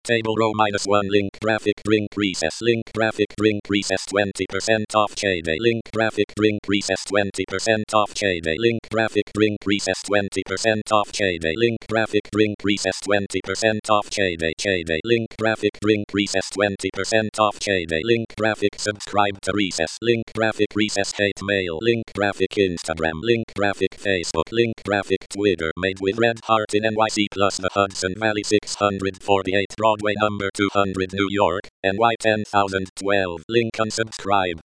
Table row -1 link graphic drink recess link graphic drink recess 20% off KD link graphic drink recess 20% off KD link graphic drink recess 20% off KD link graphic drink recess 20% off KD link graphic drink recess 20% off KD link graphic subscribe to recess link graphic recess hate mail link graphic Instagram link graphic Facebook link graphic Twitter made with Red Heart in NYC plus the Hudson Valley 648 Broadway number 200 New York, NY 10012 link unsubscribe.